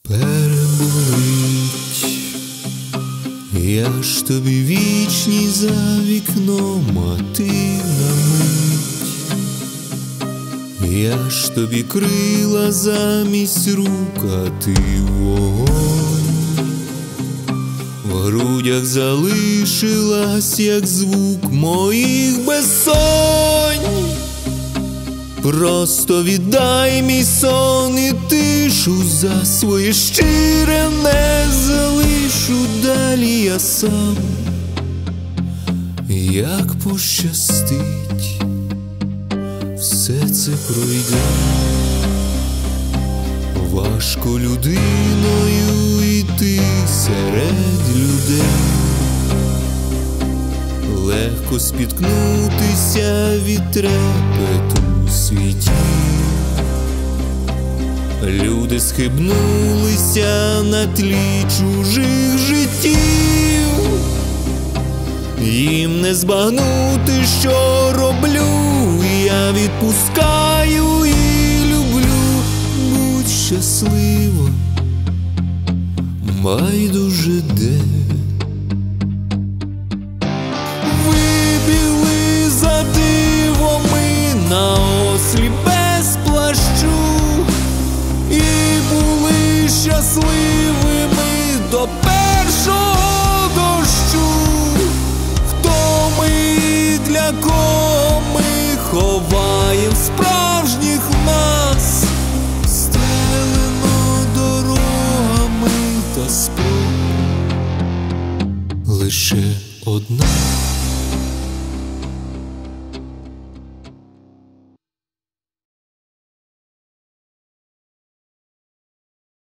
переболить. Я ж тобі вічний за вікном, а ти на мить. Я ж тобі крила замість рук, а ти вогонь. В грудях залишилась, як звук моїх безсонь. Просто віддай мій сон і тишу, за своє щире не залишу. Далі я сам, як пощастить, все це пройде. Важко людиною йти серед людей, легко спіткнутися від трепету у світі. Люди схибнулися на тлі чужих життів. Їм не збагнути, що роблю. Я відпускаю і люблю. Будь щаслива, байдуже де. Вибігли за дивами на осліп без плащу і були щасливими до першого дощу. Хто ми і для кого ми ховаєм справжніх нас, стелено дорогами та спроб лише одна.